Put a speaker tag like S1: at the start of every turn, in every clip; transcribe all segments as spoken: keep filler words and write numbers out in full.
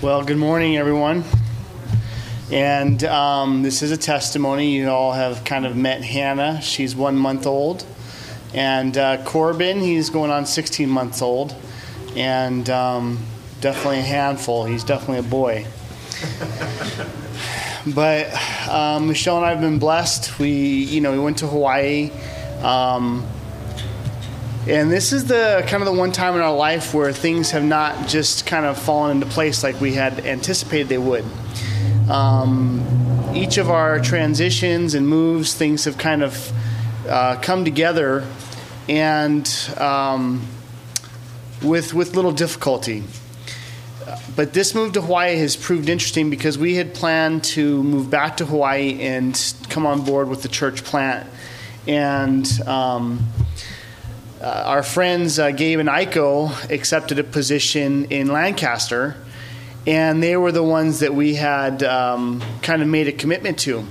S1: Well, good morning, everyone. And um, this is a testimony. You all have kind of met Hannah. She's one month old. And uh, Corbin, he's going on sixteen months old. And um, definitely a handful. He's definitely a boy. But um, Michelle and I have been blessed. We, you know, we went to Hawaii. Um, and this is the kind of the one time in our life where things have not just kind of fallen into place like we had anticipated they would. Um, each of our transitions and moves, things have kind of uh, come together, and um, with with little difficulty. But this move to Hawaii has proved interesting because we had planned to move back to Hawaii and come on board with the church plant. And um, uh, our friends uh, Gabe and Aiko accepted a position in Lancaster, and they were the ones that we had um, kind of made a commitment to.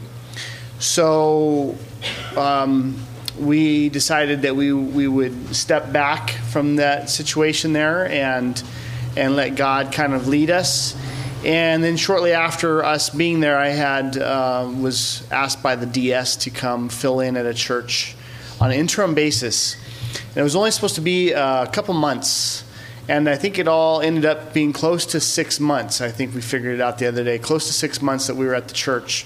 S1: So um, we decided that we we would step back from that situation there and and let God kind of lead us. And then shortly after us being there, I had uh, was asked by the D S to come fill in at a church on an interim basis. And it was only supposed to be a couple months. And I think it all ended up being close to six months. I think we figured it out the other day. Close to six months that we were at the church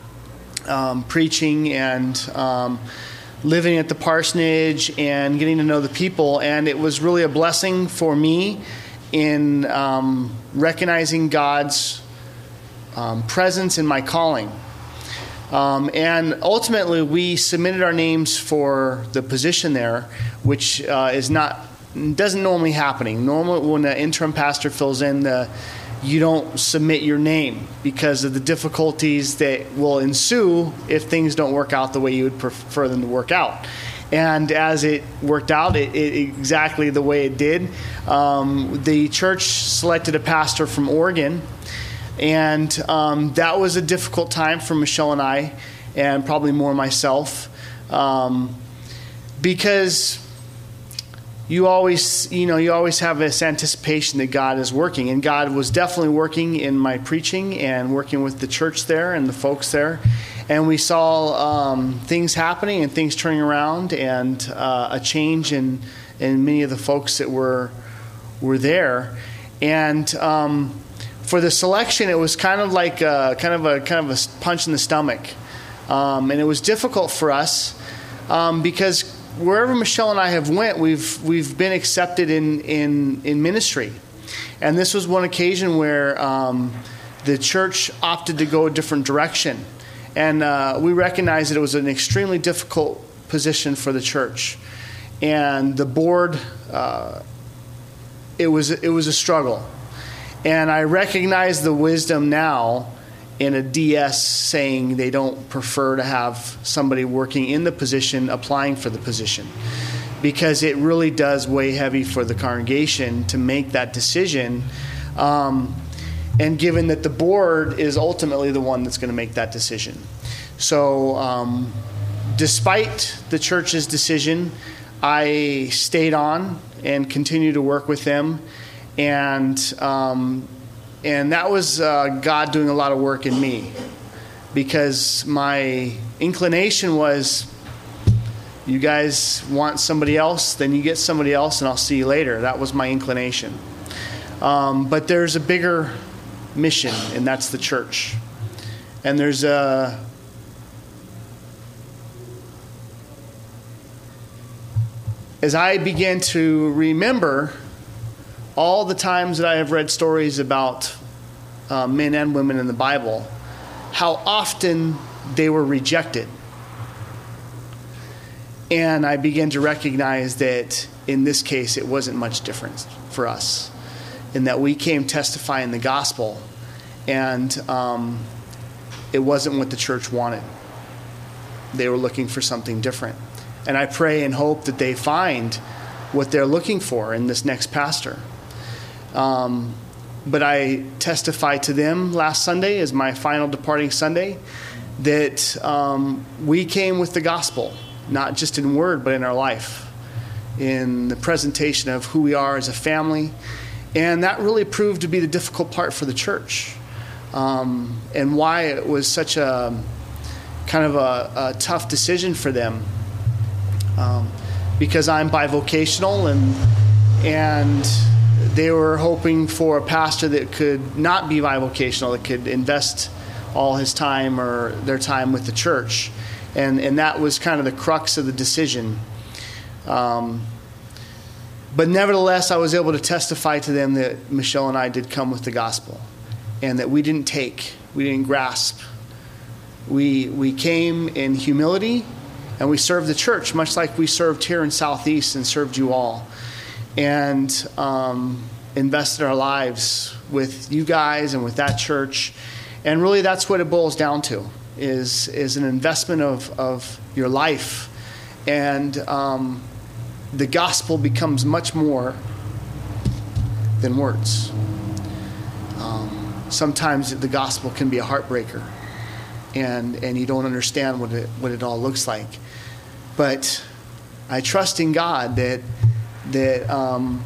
S1: um, preaching and um, living at the parsonage and getting to know the people. And it was really a blessing for me in um, recognizing God's um, presence in my calling. Um, and ultimately, we submitted our names for the position there, which uh, is not doesn't normally happen. Normally, when an interim pastor fills in, the you don't submit your name because of the difficulties that will ensue if things don't work out the way you would prefer them to work out. And as it worked out, it, it exactly the way it did. Um, the church selected a pastor from Oregon, and um, that was a difficult time for Michelle and I, and probably more myself, um, because you always, you know, you always have this anticipation that God is working, and God was definitely working in my preaching and working with the church there and the folks there. And we saw um, things happening and things turning around, and uh, a change in in many of the folks that were were there. And um, for the selection, it was kind of like a, kind of a kind of a punch in the stomach, um, and it was difficult for us um, because wherever Michelle and I have went, we've we've been accepted in in, in ministry, and this was one occasion where um, the church opted to go a different direction. And uh, we recognized that it was an extremely difficult position for the church, and the board. Uh, it was it was a struggle, and I recognize the wisdom now in a D S saying they don't prefer to have somebody working in the position applying for the position, because it really does weigh heavy for the congregation to make that decision. Um, And given that the board is ultimately the one that's going to make that decision. So um, despite the church's decision, I stayed on and continued to work with them. And um, and that was uh, God doing a lot of work in me, because my inclination was, you guys want somebody else, then you get somebody else and I'll see you later. That was my inclination. Um, but there's a bigger mission, and that's the church. And there's a as I began to remember all the times that I have read stories about uh, men and women in the Bible, how often they were rejected. And I began to recognize that in this case it wasn't much different for us, in that we came testifying the gospel, and um, it wasn't what the church wanted. They were looking for something different. And I pray and hope that they find what they're looking for in this next pastor. Um, but I testified to them last Sunday as my final departing Sunday that um, we came with the gospel, not just in word, but in our life, in the presentation of who we are as a family, And that really proved to be the difficult part for the church, um, and why it was such a kind of a, a tough decision for them. Um, because I'm bivocational, and and they were hoping for a pastor that could not be bivocational, that could invest all his time or their time with the church. And and that was kind of the crux of the decision. Um, but nevertheless, I was able to testify to them that Michelle and I did come with the gospel, and that we didn't take, we didn't grasp. We we came in humility, and we served the church, much like we served here in Southeast and served you all. And um, invested our lives with you guys and with that church. And really that's what it boils down to, is is an investment of, of your life. And um, the gospel becomes much more than words. Um, sometimes the gospel can be a heartbreaker, and, and you don't understand what it, what it all looks like. But I trust in God that that um,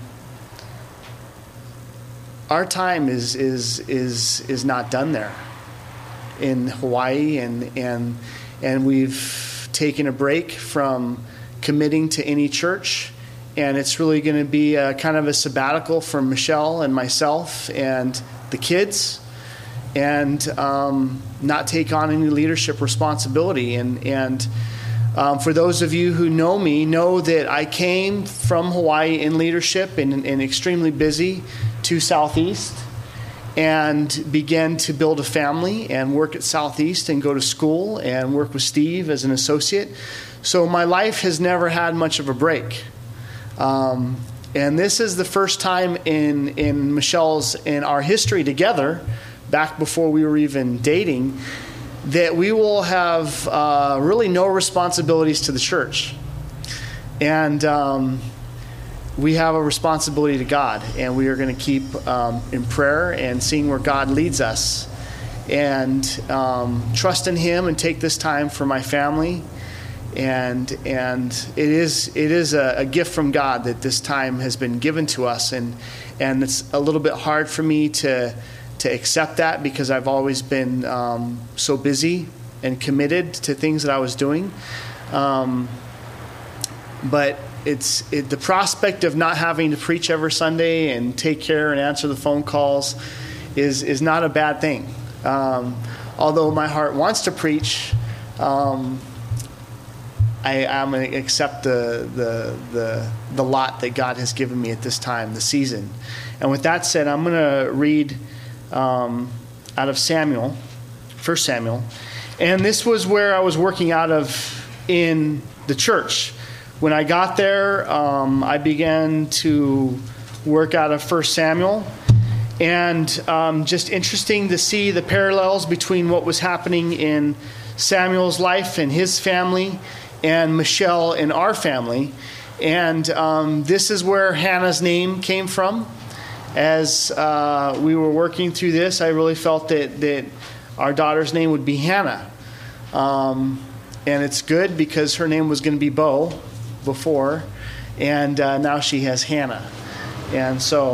S1: our time is is is is not done there in Hawaii, and and and we've taken a break from committing to any church, and it's really going to be a kind of a sabbatical for Michelle and myself and the kids, and um, not take on any leadership responsibility. And and Um, for those of you who know me, know that I came from Hawaii in leadership and, and extremely busy to Southeast, and began to build a family and work at Southeast and go to school and work with Steve as an associate. So my life has never had much of a break. Um, and this is the first time in, in Michelle's, in our history together, back before we were even dating, that we will have uh, really no responsibilities to the church. And um, we have a responsibility to God, and we are going to keep um, in prayer and seeing where God leads us, and um, trust in Him, and take this time for my family. And and it is it is a, a gift from God that this time has been given to us, and and it's a little bit hard for me to to accept that, because I've always been um, so busy and committed to things that I was doing. Um, but it's it, the prospect of not having to preach every Sunday and take care and answer the phone calls is is not a bad thing. Um, although my heart wants to preach, um, I, I'm going to accept the, the the the lot that God has given me at this time, the season. And with that said, I'm going to read Um, out of Samuel, First Samuel, and this was where I was working out of in the church. When I got there, um, I began to work out of First Samuel, and um, just interesting to see the parallels between what was happening in Samuel's life and his family, and Michelle and our family. And um, this is where Hannah's name came from. As uh, we were working through this, I really felt that, that our daughter's name would be Hannah. Um, and it's good, because her name was going to be Bo before, and uh, now she has Hannah. And so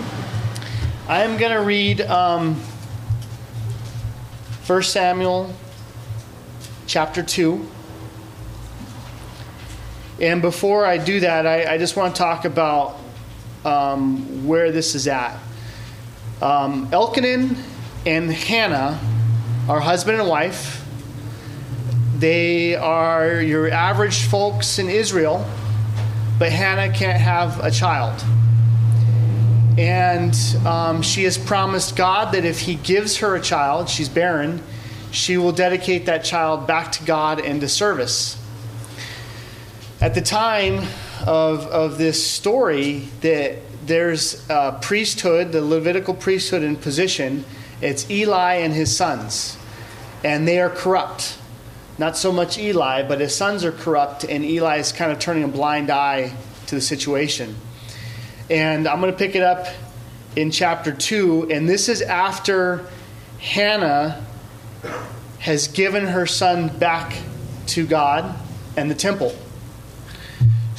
S1: I am going to read um, First Samuel chapter two. And before I do that, I, I just want to talk about Um, where this is at. Um, Elkanah and Hannah are husband and wife. They are your average folks in Israel, but Hannah can't have a child. And um, she has promised God that if He gives her a child, she's barren, she will dedicate that child back to God and to service. At the time of of this story, that there's a priesthood, the Levitical priesthood in position. It's Eli and his sons, and they are corrupt. Not so much Eli, but his sons are corrupt, and Eli is kind of turning a blind eye to the situation. And I'm going to pick it up in chapter two, and this is after Hannah has given her son back to God and the temple.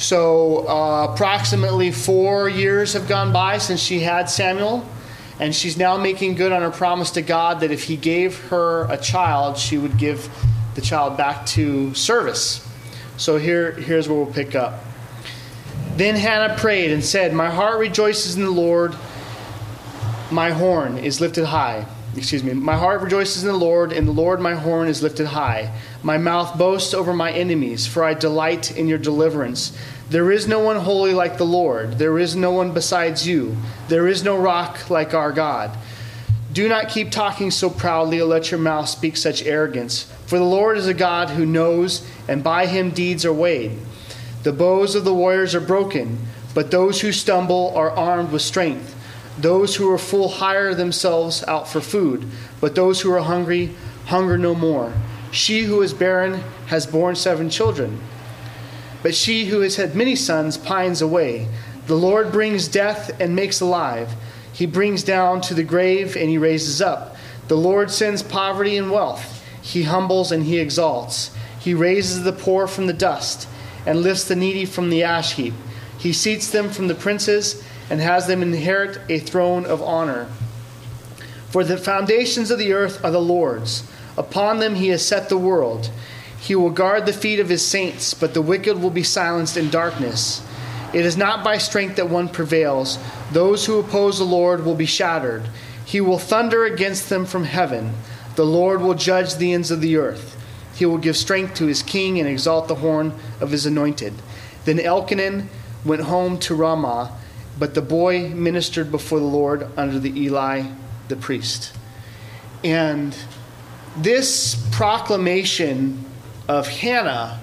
S1: So uh, approximately four years have gone by since she had Samuel, and she's now making good on her promise to God that if he gave her a child, she would give the child back to service. So here, here's where we'll pick up. Then Hannah prayed and said, "My heart rejoices in the Lord. My horn is lifted high." Excuse me. "My heart rejoices in the Lord. In the Lord my horn is lifted high. My mouth boasts over my enemies, for I delight in your deliverance. There is no one holy like the Lord. There is no one besides you. There is no rock like our God. Do not keep talking so proudly, or let your mouth speak such arrogance. For the Lord is a God who knows, and by him deeds are weighed. The bows of the warriors are broken, but those who stumble are armed with strength. Those who are full hire themselves out for food, but those who are hungry hunger no more. She who is barren has borne seven children, but she who has had many sons pines away. The Lord brings death and makes alive. He brings down to the grave and he raises up. The Lord sends poverty and wealth. He humbles and he exalts. He raises the poor from the dust and lifts the needy from the ash heap. He seats them from the princes and has them inherit a throne of honor. For the foundations of the earth are the Lord's. Upon them he has set the world. He will guard the feet of his saints, but the wicked will be silenced in darkness. It is not by strength that one prevails. Those who oppose the Lord will be shattered. He will thunder against them from heaven. The Lord will judge the ends of the earth. He will give strength to his king and exalt the horn of his anointed. Then Elkanah went home to Ramah, but the boy ministered before the Lord under the Eli the priest. And this proclamation of Hannah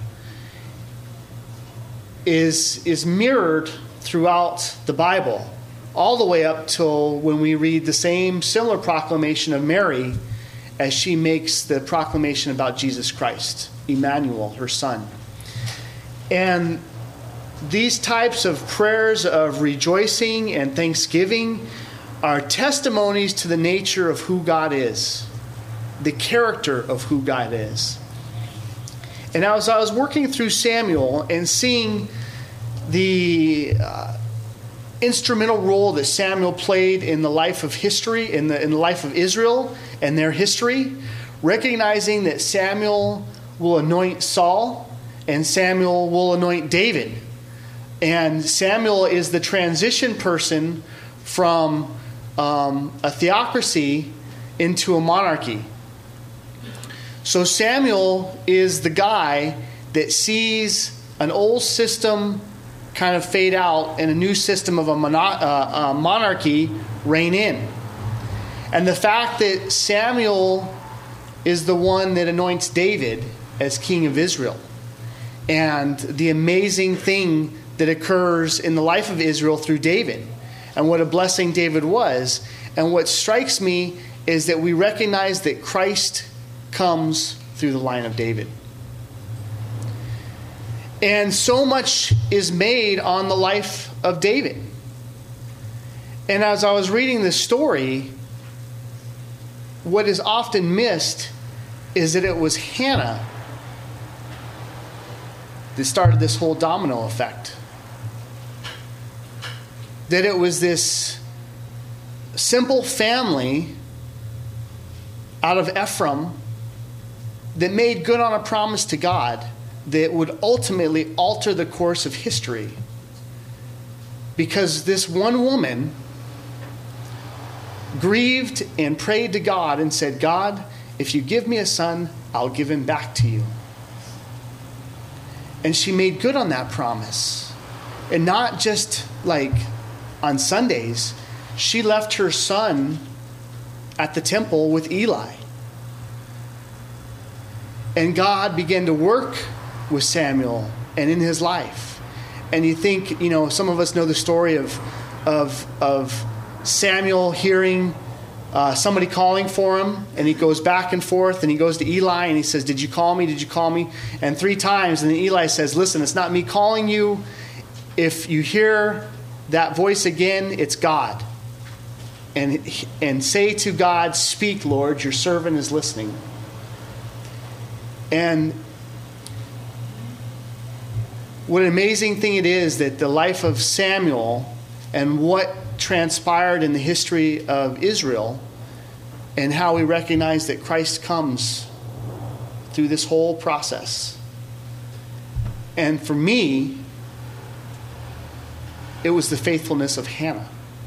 S1: is, is mirrored throughout the Bible, all the way up till when we read the same similar proclamation of Mary as she makes the proclamation about Jesus Christ, Emmanuel, her son. And these types of prayers of rejoicing and thanksgiving are testimonies to the nature of who God is, the character of who God is. And as I was working through Samuel and seeing the uh, instrumental role that Samuel played in the life of history, in the, in the life of Israel and their history, recognizing that Samuel will anoint Saul and Samuel will anoint David. And Samuel is the transition person from um, a theocracy into a monarchy. So Samuel is the guy that sees an old system kind of fade out and a new system of a, mono- uh, a monarchy reign in. And the fact that Samuel is the one that anoints David as king of Israel, and the amazing thing that occurs in the life of Israel through David, and what a blessing David was. And what strikes me is that we recognize that Christ comes through the line of David. And so much is made on the life of David. And as I was reading this story, what is often missed is that it was Hannah that started this whole domino effect. That it was this simple family out of Ephraim that made good on a promise to God that would ultimately alter the course of history. Because this one woman grieved and prayed to God and said, "God, if you give me a son, I'll give him back to you." And she made good on that promise. And not just like on Sundays. She left her son at the temple with Eli. And God began to work with Samuel and in his life. And you think, you know, some of us know the story of of of Samuel hearing uh, somebody calling for him, and he goes back and forth, and he goes to Eli and he says, "Did you call me? Did you call me?" And three times, and then Eli says, "Listen, it's not me calling you. If you hear that voice again, it's God. And and say to God, 'Speak, Lord, your servant is listening.'" And what an amazing thing it is that the life of Samuel and what transpired in the history of Israel and how we recognize that Christ comes through this whole process. And for me, it was the faithfulness of Hannah.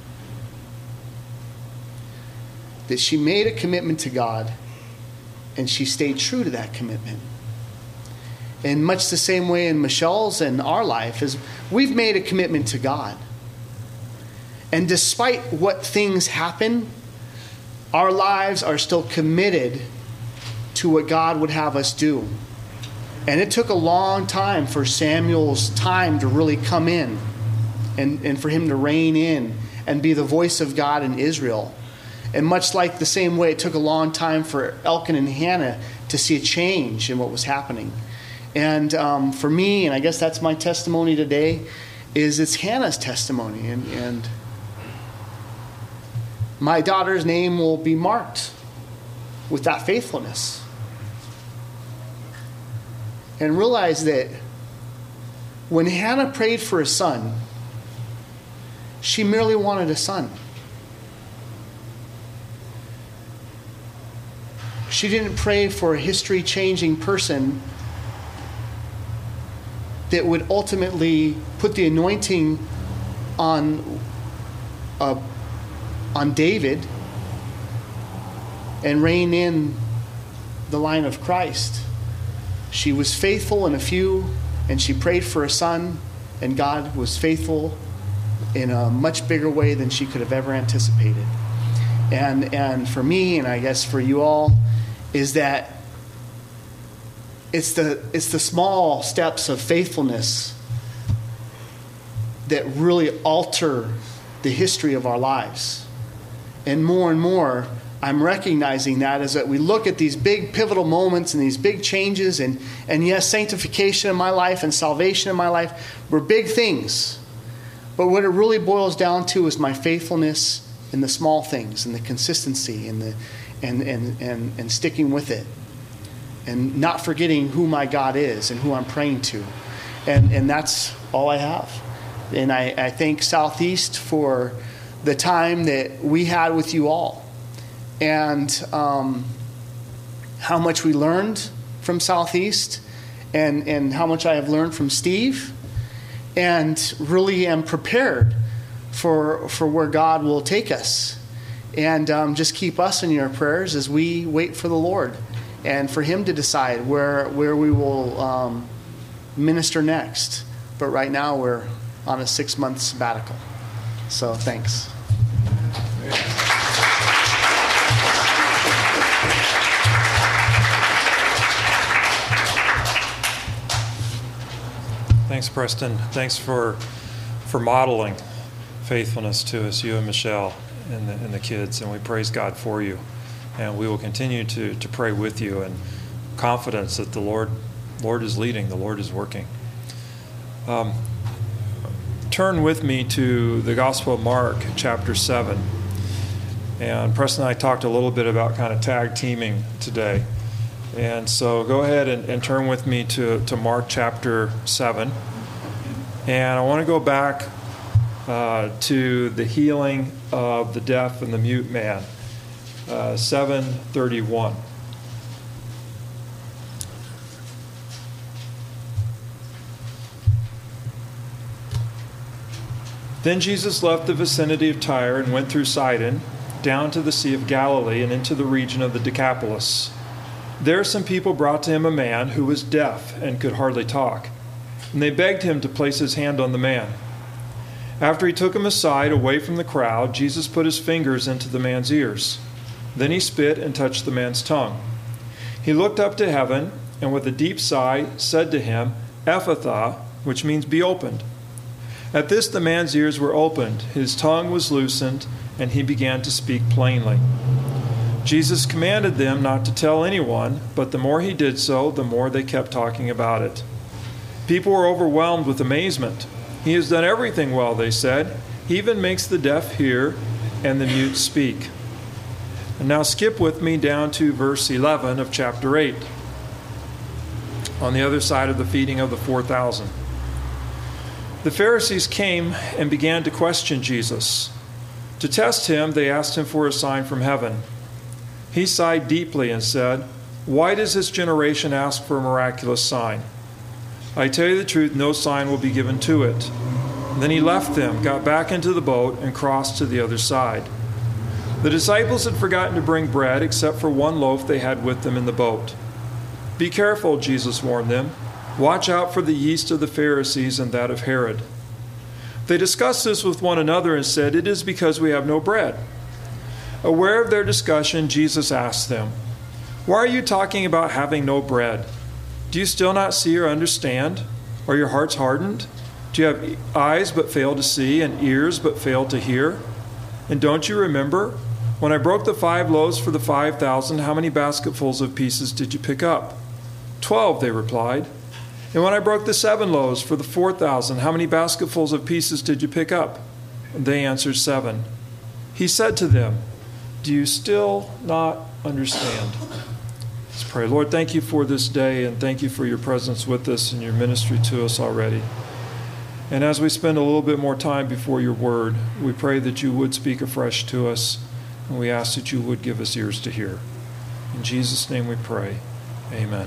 S1: That she made a commitment to God and she stayed true to that commitment. In much the same way in Michelle's and our life, is we've made a commitment to God. And despite what things happen, our lives are still committed to what God would have us do. And it took a long time for Samuel's time to really come in and, and for him to reign in and be the voice of God in Israel. And much like the same way it took a long time for Elkanah and Hannah to see a change in what was happening. And um, for me, and I guess that's my testimony today, is it's Hannah's testimony. And, and my daughter's name will be marked with that faithfulness. And realize that when Hannah prayed for a son, she merely wanted a son. She didn't pray for a history-changing person that would ultimately put the anointing on, uh, on David and reign in the line of Christ. She was faithful in a few, and she prayed for a son, and God was faithful in a much bigger way than she could have ever anticipated. And and for me, and I guess for you all, is that it's the it's the small steps of faithfulness that really alter the history of our lives. And more and more, I'm recognizing that as that we look at these big pivotal moments and these big changes, and, and yes, sanctification in my life and salvation in my life were big things. But what it really boils down to is my faithfulness in the small things and the consistency and the and and, and, and sticking with it. And not forgetting who my God is and who I'm praying to. And and that's all I have. And I, I thank Southeast for the time that we had with you all. And um, how much we learned from Southeast, and, and how much I have learned from Steve, and really am prepared for for where God will take us. And um, just keep us in your prayers as we wait for the Lord and for Him to decide where where we will um, minister next. But right now we're on a six-month sabbatical. So thanks.
S2: Thanks, Preston. Thanks for for modeling faithfulness to us, you and Michelle and the, and the kids. And we praise God for you. And we will continue to, to pray with you, and confidence that the Lord Lord is leading, the Lord is working. Um, turn with me to the Gospel of Mark, chapter seven. And Preston and I talked a little bit about kind of tag teaming today. And so go ahead and, and turn with me to, to Mark chapter seven. And I want to go back uh, to the healing of the deaf and the mute man. Uh, seven thirty-one. Then Jesus left the vicinity of Tyre and went through Sidon, down to the Sea of Galilee and into the region of the Decapolis. There some people brought to him a man who was deaf and could hardly talk, and they begged him to place his hand on the man. After he took him aside away from the crowd, Jesus put his fingers into the man's ears. Then he spit and touched the man's tongue. He looked up to heaven and with a deep sigh said to him, Ephphatha, which means be opened. At this the man's ears were opened, his tongue was loosened, and he began to speak plainly. Jesus commanded them not to tell anyone, but the more he did so, the more they kept talking about it. People were overwhelmed with amazement. He has done everything well, they said. He even makes the deaf hear and the mute speak. And now skip with me down to verse eleven of chapter eight, on the other side of the feeding of the four thousand. The Pharisees came and began to question Jesus. To test him, they asked him for a sign from heaven. He sighed deeply and said, "Why does this generation ask for a miraculous sign? I tell you the truth, no sign will be given to it." Then he left them, got back into the boat, and crossed to the other side. The disciples had forgotten to bring bread except for one loaf they had with them in the boat. "Be careful," Jesus warned them. "Watch out for the yeast of the Pharisees and that of Herod." They discussed this with one another and said, "It is because we have no bread." Aware of their discussion, Jesus asked them, "Why are you talking about having no bread? Do you still not see or understand? Are your hearts hardened? Do you have eyes but fail to see and ears but fail to hear? And don't you remember? When I broke the five loaves for the five thousand, how many basketfuls of pieces did you pick up?" "Twelve," they replied. "And when I broke the seven loaves for the four thousand, how many basketfuls of pieces did you pick up?" And they answered, "Seven." He said to them, "Do you still not understand?" Let's pray. Lord, thank you for this day, and thank you for your presence with us and your ministry to us already. And as we spend a little bit more time before your word, we pray that you would speak afresh to us, and we ask that you would give us ears to hear. In Jesus' name we pray. Amen.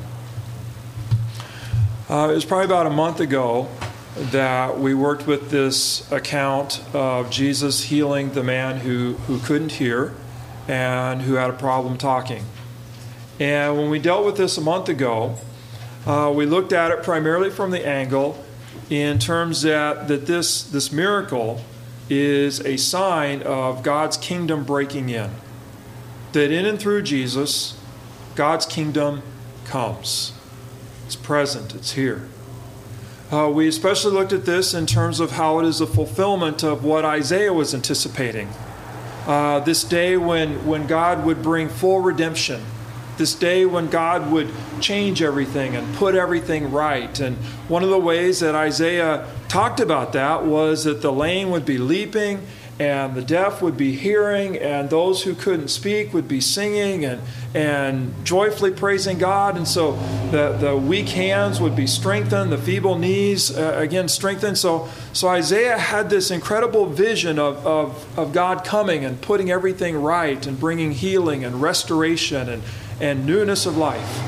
S2: Uh, it was probably about a month ago that we worked with this account of Jesus healing the man who, who couldn't hear and who had a problem talking. And when we dealt with this a month ago, uh, we looked at it primarily from the angle in terms that, that this, this miracle is a sign of God's kingdom breaking in. That in and through Jesus, God's kingdom comes. It's present. It's here. Uh, we especially looked at this in terms of how it is a fulfillment of what Isaiah was anticipating. Uh, this day when, when God would bring full redemption. This day when God would change everything and put everything right. And one of the ways that Isaiah talked about that was that the lame would be leaping, and the deaf would be hearing, and those who couldn't speak would be singing and, and joyfully praising God. And so the, the weak hands would be strengthened, the feeble knees, uh, again, strengthened. So, so Isaiah had this incredible vision of, of, of God coming and putting everything right and bringing healing and restoration and, and newness of life.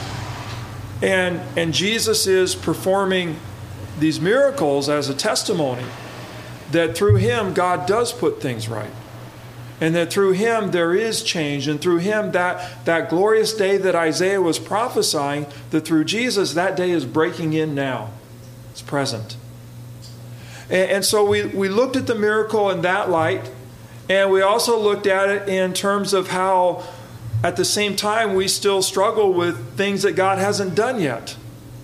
S2: And, and Jesus is performing these miracles as a testimony that through him, God does put things right. And that through him, there is change. And through him, that, that glorious day that Isaiah was prophesying, that through Jesus, that day is breaking in now. It's present. And, and so we, we looked at the miracle in that light. And we also looked at it in terms of how, at the same time, we still struggle with things that God hasn't done yet.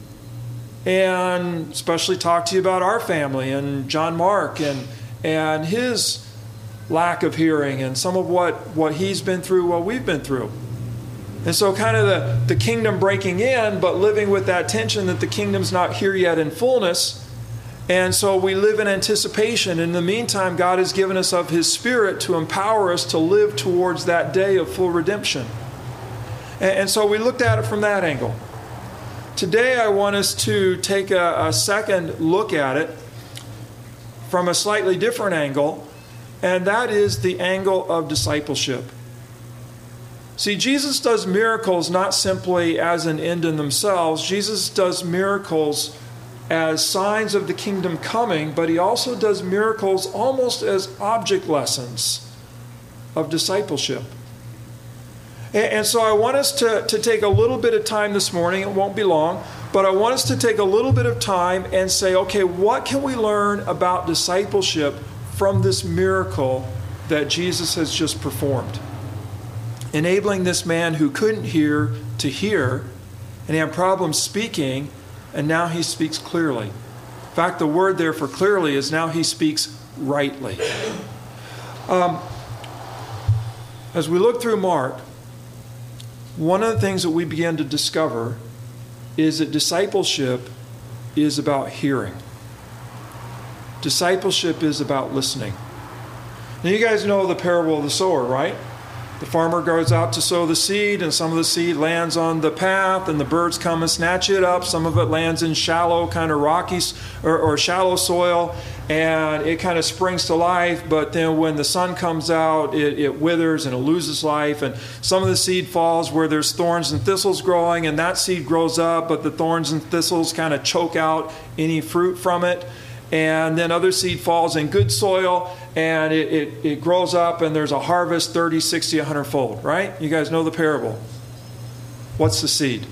S2: And especially talk to you about our family and John Mark and and his lack of hearing and some of what, what he's been through, what we've been through. And so kind of the, the kingdom breaking in, but living with that tension that the kingdom's not here yet in fullness. And so we live in anticipation. In the meantime, God has given us of his Spirit to empower us to live towards that day of full redemption. And, and so we looked at it from that angle. Today, I want us to take a, a second look at it from a slightly different angle, and that is the angle of discipleship. See, Jesus does miracles not simply as an end in themselves. Jesus does miracles as signs of the kingdom coming, but he also does miracles almost as object lessons of discipleship. And so I want us to, to take a little bit of time this morning. It won't be long. But I want us to take a little bit of time and say, okay, what can we learn about discipleship from this miracle that Jesus has just performed? Enabling this man who couldn't hear to hear, and he had problems speaking, and now he speaks clearly. In fact, the word there for clearly is now he speaks rightly. Um, as we look through Mark, one of the things that we begin to discover is that discipleship is about hearing. Discipleship is about listening. Now you guys know the parable of the sower, right? The farmer goes out to sow the seed, and some of the seed lands on the path, and the birds come and snatch it up. Some of it lands in shallow, kind of rocky or, or shallow soil, and it kind of springs to life. But then when the sun comes out, it, it withers and it loses life. And some of the seed falls where there's thorns and thistles growing, and that seed grows up, but the thorns and thistles kind of choke out any fruit from it. And then other seed falls in good soil, and it, it, it grows up, and there's a harvest thirty, sixty, one hundred fold, right? You guys know the parable. What's the seed?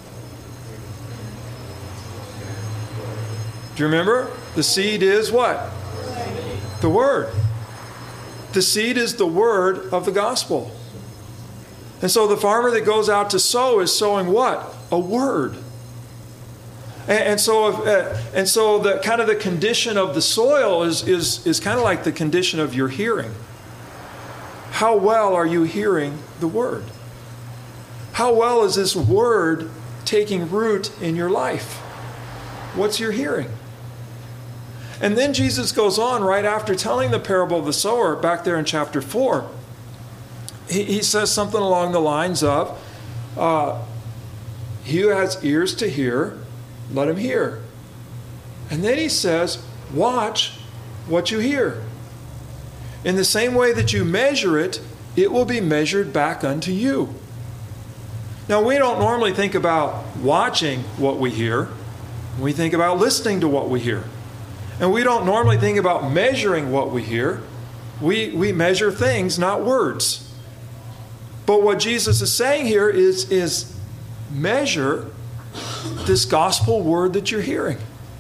S2: Do you remember? The seed is what? The Word. The seed is the Word of the gospel. And so the farmer that goes out to sow is sowing what? A word. And, and so, if, uh, and so the kind of the condition of the soil is is is kind of like the condition of your hearing. How well are you hearing the Word? How well is this Word taking root in your life? What's your hearing? And then Jesus goes on right after telling the parable of the sower, back there in chapter four. He, he says something along the lines of, uh, he who has ears to hear, let him hear. And then he says, watch what you hear. In the same way that you measure it, it will be measured back unto you. Now, we don't normally think about watching what we hear. We think about listening to what we hear. And we don't normally think about measuring what we hear. We, we measure things, not words. But what Jesus is saying here is, is measure this gospel word that you're hearing.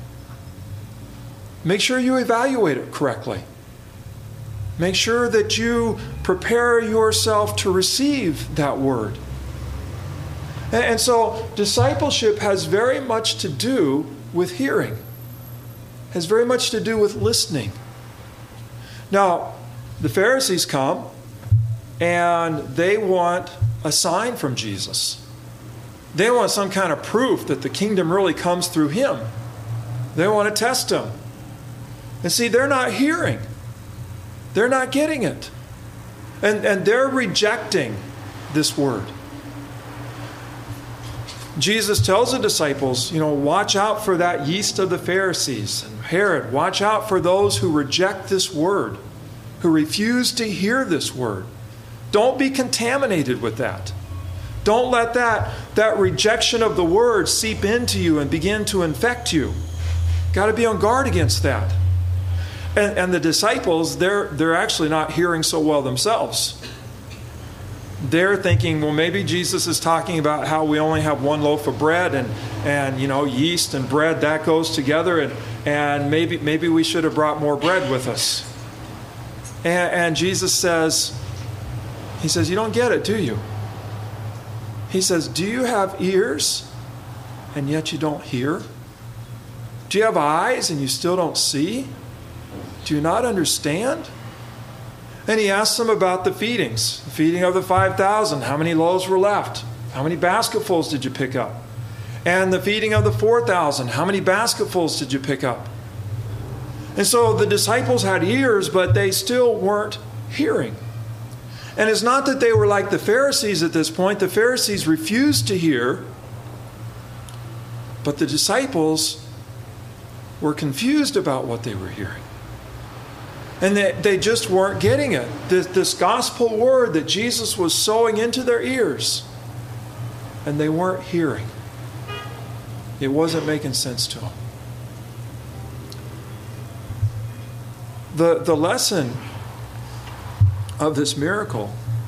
S2: Make sure you evaluate it correctly. Make sure that you prepare yourself to receive that word. And, and so discipleship has very much to do with hearing. Has very much to do with listening. Now, the Pharisees come and they want a sign from Jesus. They want some kind of proof that the kingdom really comes through him. They want to test him. And see, they're not hearing. They're not getting it. And, and they're rejecting this word. Jesus tells the disciples, you know, watch out for that yeast of the Pharisees and Herod. Watch out for those who reject this word, who refuse to hear this word. Don't be contaminated with that. Don't let that, that rejection of the word seep into you and begin to infect you. Got to be on guard against that. And, and the disciples, they're, they're actually not hearing so well themselves. They're thinking, well, maybe Jesus is talking about how we only have one loaf of bread and, and you know, yeast and bread, that goes together, and, and maybe, maybe we should have brought more bread with us. And, and Jesus says, he says, you don't get it, do you? He says, do you have ears and yet you don't hear? Do you have eyes and you still don't see? Do you not understand? And he asks them about the feedings, the feeding of the five thousand. How many loaves were left? How many basketfuls did you pick up? And the feeding of the four thousand. How many basketfuls did you pick up? And so the disciples had ears, but they still weren't hearing. And it's not that they were like the Pharisees at this point. The Pharisees refused to hear, but the disciples were confused about what they were hearing. And they, they just weren't getting it. This, this gospel word that Jesus was sowing into their ears, and they weren't hearing. It wasn't making sense to them. The, the lesson of this miracle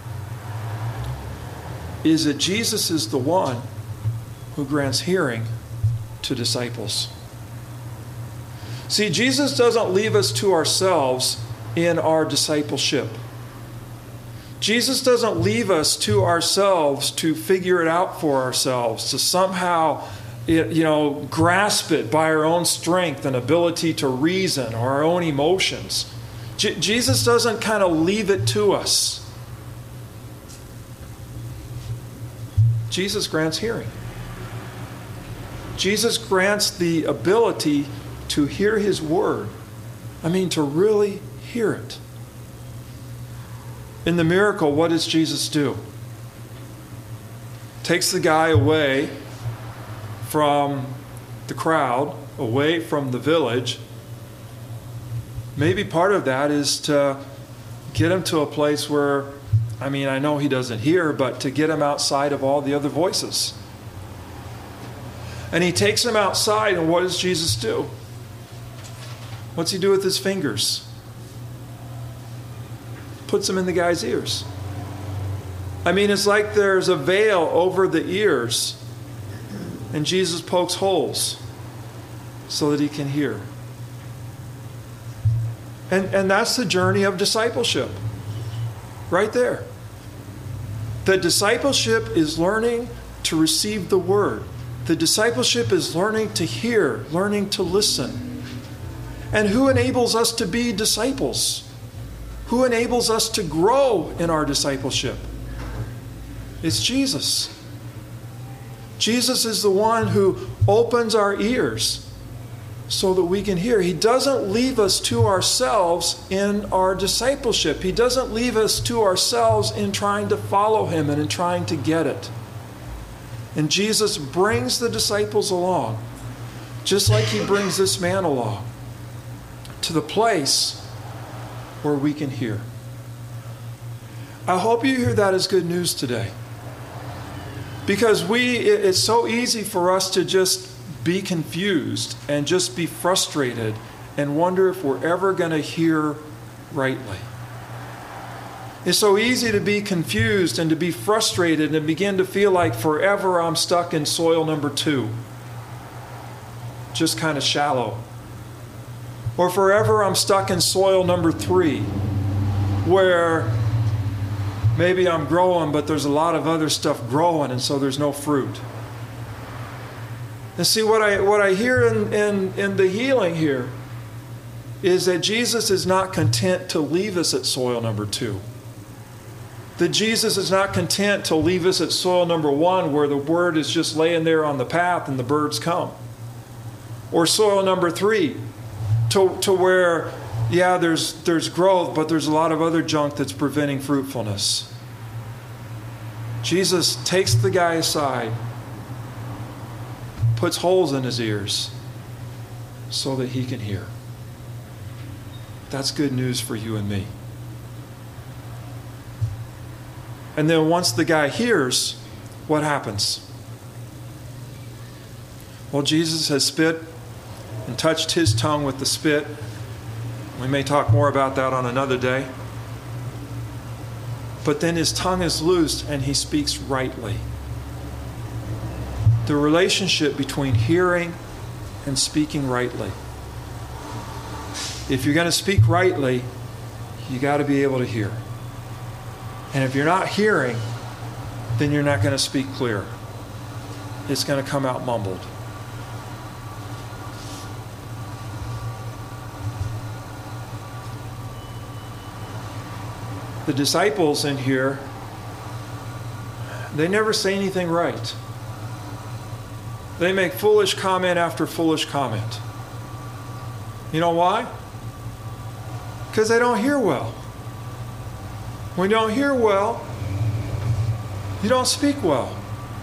S2: is that Jesus is the one who grants hearing to disciples. See, Jesus doesn't leave us to ourselves in our discipleship. Jesus doesn't leave us to ourselves to figure it out for ourselves, to somehow, you know, grasp it by our own strength and ability to reason or our own emotions. Je- Jesus doesn't kind of leave it to us. Jesus grants hearing. Jesus grants the ability to hear his word. I mean, to really hear it. In the miracle, what does Jesus do? Takes the guy away from the crowd, away from the village. Maybe part of that is to get him to a place where, I mean, I know he doesn't hear, but to get him outside of all the other voices. And he takes him outside, and what does Jesus do? What's he do with his fingers? Puts them in the guy's ears. I mean, it's like there's a veil over the ears, and Jesus pokes holes so that he can hear. And, and that's the journey of discipleship. Right there. The discipleship is learning to receive the word. The discipleship is learning to hear, learning to listen. And who enables us to be disciples? Who enables us to grow in our discipleship? It's Jesus. Jesus is the one who opens our ears so that we can hear. He doesn't leave us to ourselves in our discipleship. He doesn't leave us to ourselves in trying to follow him and in trying to get it. And Jesus brings the disciples along, just like he brings this man along, to the place where we can hear. I hope you hear that as good news today. Because we, it's so easy for us to just be confused and just be frustrated and wonder if we're ever going to hear rightly. It's so easy to be confused and to be frustrated and begin to feel like forever I'm stuck in soil number two. Just kind of shallow. Or forever I'm stuck in soil number three, where maybe I'm growing, but there's a lot of other stuff growing, and so there's no fruit. And see, what I what I hear in, in, in the healing here is that Jesus is not content to leave us at soil number two. That Jesus is not content to leave us at soil number one, where the word is just laying there on the path and the birds come. Or soil number three, to, to where, yeah, there's there's growth, but there's a lot of other junk that's preventing fruitfulness. Jesus takes the guy aside, puts holes in his ears so that he can hear. That's good news for you and me. And then once the guy hears, what happens? Well, Jesus has spit and touched his tongue with the spit. We may talk more about that on another day. But then his tongue is loosed and he speaks rightly. The relationship between hearing and speaking rightly. If you're going to speak rightly, you got to be able to hear. And if you're not hearing, then you're not going to speak clear. It's going to come out mumbled. The disciples in here, they never say anything right. They make foolish comment after foolish comment. You know why? Because they don't hear well. When you don't hear well, you don't speak well.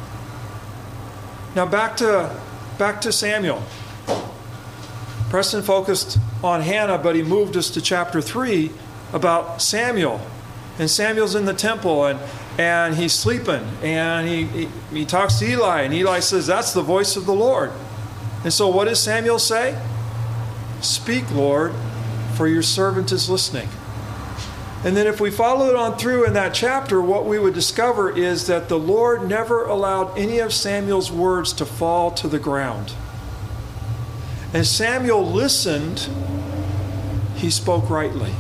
S2: Now back to back to Samuel. Preston focused on Hannah, but he moved us to chapter three about Samuel. And Samuel's in the temple, and, and he's sleeping, and he, he, he talks to Eli, and Eli says, that's the voice of the Lord. And so what does Samuel say? Speak, Lord, for your servant is listening. And then if we follow it on through in that chapter, what we would discover is that the Lord never allowed any of Samuel's words to fall to the ground. As Samuel listened, he spoke rightly.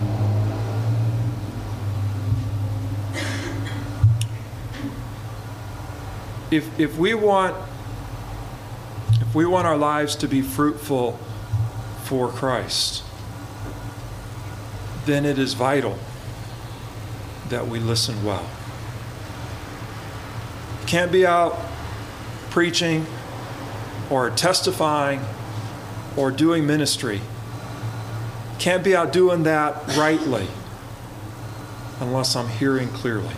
S2: If if we want if we want our lives to be fruitful for Christ, then it is vital that we listen well. Can't be out preaching or testifying or doing ministry. Can't be out doing that rightly unless I'm hearing clearly.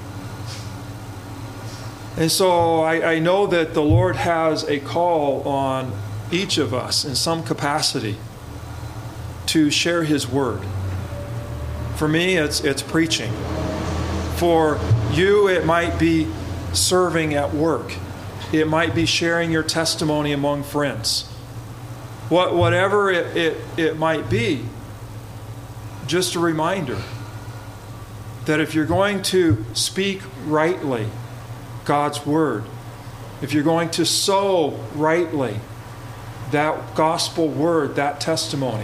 S2: And so I, I know that the Lord has a call on each of us in some capacity to share His word. For me, it's it's preaching. For you, it might be serving at work. It might be sharing your testimony among friends. What, whatever it, it, it might be, just a reminder that if you're going to speak rightly God's word, if you're going to sow rightly that gospel word, that testimony,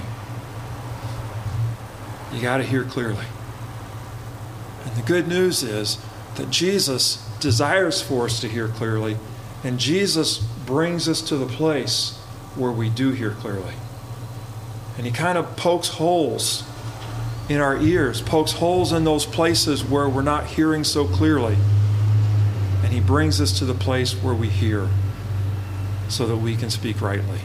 S2: you got to hear clearly. And the good news is that Jesus desires for us to hear clearly, and Jesus brings us to the place where we do hear clearly. And He kind of pokes holes in our ears, pokes holes in those places where we're not hearing so clearly. And He brings us to the place where we hear so that we can speak rightly.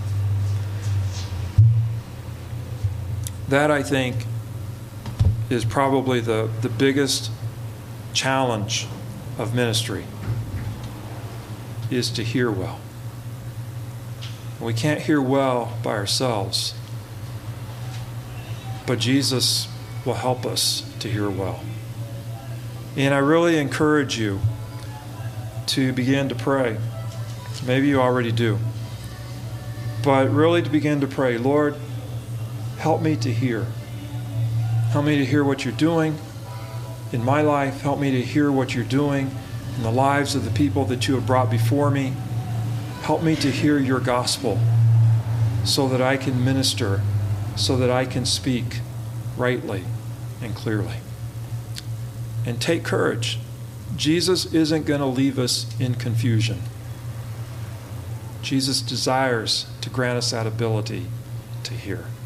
S2: That, I think, is probably the, the biggest challenge of ministry, is to hear well. We can't hear well by ourselves, but Jesus will help us to hear well. And I really encourage you to begin to pray. Maybe you already do. But really to begin to pray, Lord, help me to hear. Help me to hear what you're doing in my life. Help me to hear what you're doing in the lives of the people that you have brought before me. Help me to hear your gospel so that I can minister, so that I can speak rightly and clearly. And take courage. Jesus isn't going to leave us in confusion. Jesus desires to grant us that ability to hear.